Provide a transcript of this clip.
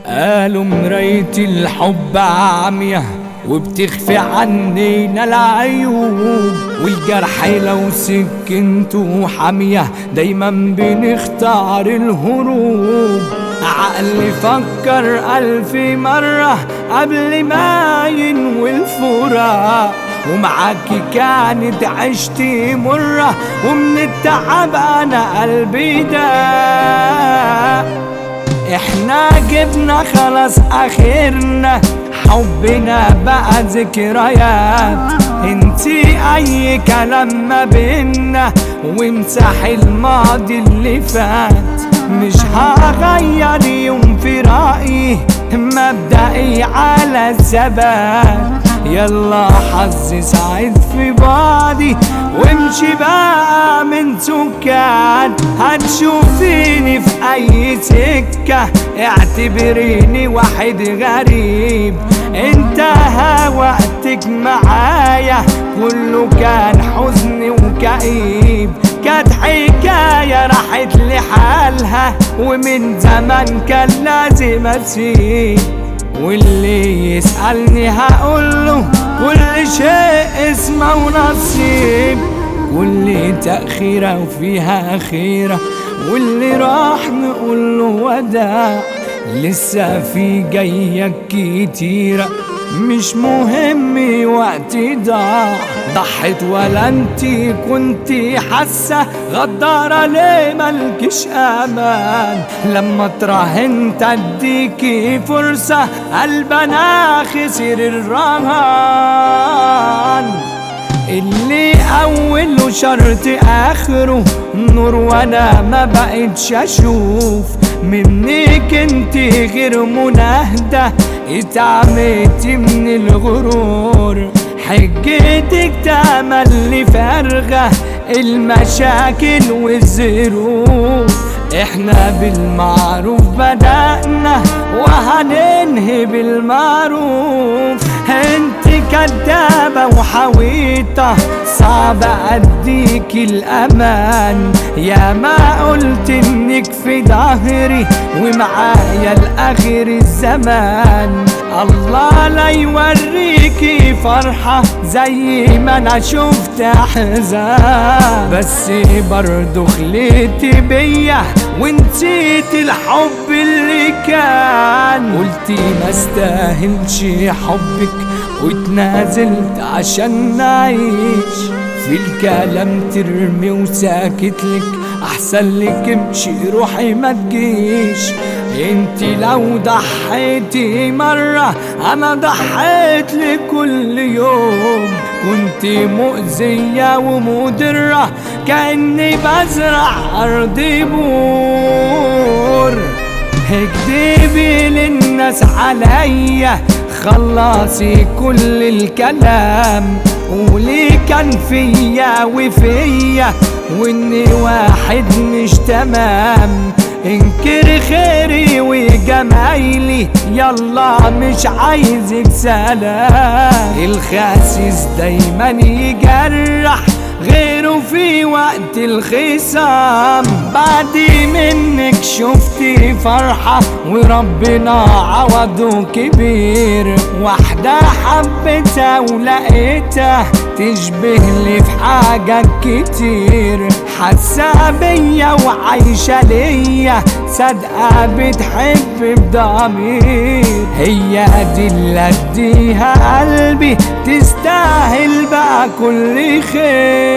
قالوا مراية الحب عامية وبتخفي عنينا العيوب، والجرح لو سكنته حامية دايما بنختار الهروب. عقلي فكر 1000 مرة قبل ما ينوي الفراق، ومعاكي كانت عشتي مرة ومن التعب انا قلبي داق. احنا جبنا خلاص اخرنا، حبنا بقى ذكريات. انتي اي كلام ما بينا وامسح الماضي اللي فات. مش هغير يوم في رأيي، مبدئي على الثبات. يلا حظي سعيد في بعضي وامشي بقى من سكان. هتشوفيني في اي سكة اعتبريني واحد غريب. انتهى وقتك معايا كله كان حزن وكئيب. كانت حكاية راحت لحالها ومن زمان كان لازم اسيب. واللي يسألني هقوله كل شيء اسمه ونصيب. كل تأخيرة وفيها خيرة، واللي راح نقوله وداع. لسه في جاية كتيرة مش مهم وقتي ضاع. ضحت ولا انتي كنتي حاسة غدارة ليه ملكش امان؟ لما تراهنت اديكي فرصة قلبنا خسر الرهان. اللي اوله شرط اخره نور وانا ما بقتش اشوف منك انتي غير مناهدة. اتعميتي من الغرور، حجتك تملي فارغة المشاكل والظروف. احنا بالمعروف بدأنا وهننهي بالمعروف. انت كدابة وحويطة صعب اديك الامان. يا ما قلت انك في ظهري ومعايا لاخر الزمان. الله لا يوريكي فرحة زي ما انا شفت احزان. بس برضو خليتي بيا ونسيت الحب اللي كان. قلتي ما استاهلش حبك واتنازلت عشان نعيش. في الكلام ترمي وساكتلك احسن لك امشي روحي ما تجيش. انتي لو ضحيتي مرة انا ضحيت لكل يوم. كنتي مؤذية ومضرة كأني بزرع ارض بور. اكدبي للناس عليا خلصي كل الكلام. قولي كان فيا وفيا واني واحد مش تمام. انكر خيري وجمايلي يلا مش عايزك سلام. الخاسس دايما يجرح غيره في وقت الخصام. بعد منك شفتي فرحة وربنا عوضه كبير. واحدة حبتها ولقيتها تشبه لي في حاجات كتير. حاسة بيا وعايشة ليا صادقة بتحب بضمير. هي دي اللي اديها قلبي تستاهل بقى كل خير.